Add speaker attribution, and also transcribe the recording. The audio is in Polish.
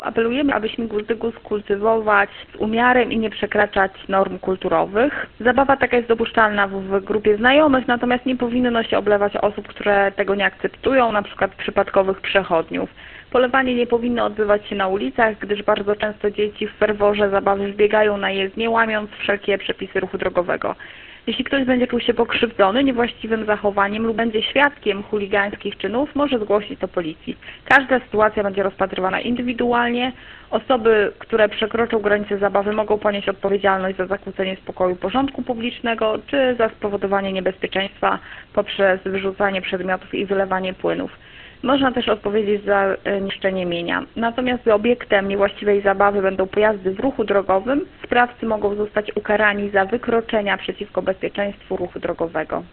Speaker 1: Apelujemy, aby śmigus dygus kultywować z umiarem i nie przekraczać norm kulturowych. Zabawa taka jest dopuszczalna w grupie znajomych, natomiast nie powinno się oblewać osób, które tego nie akceptują, np. przypadkowych przechodniów. Polewanie nie powinno odbywać się na ulicach, gdyż bardzo często dzieci w ferworze zabawy wbiegają na jezdnię, łamiąc wszelkie przepisy ruchu drogowego. Jeśli ktoś będzie czuł się pokrzywdzony niewłaściwym zachowaniem lub będzie świadkiem chuligańskich czynów, może zgłosić to policji. Każda sytuacja będzie rozpatrywana indywidualnie. Osoby, które przekroczą granice zabawy, mogą ponieść odpowiedzialność za zakłócenie spokoju porządku publicznego czy za spowodowanie niebezpieczeństwa poprzez wyrzucanie przedmiotów i wylewanie płynów. Można też odpowiedzieć za niszczenie mienia. Natomiast gdy obiektem niewłaściwej zabawy będą pojazdy w ruchu drogowym, sprawcy mogą zostać ukarani za wykroczenia przeciwko bezpieczeństwu ruchu drogowego.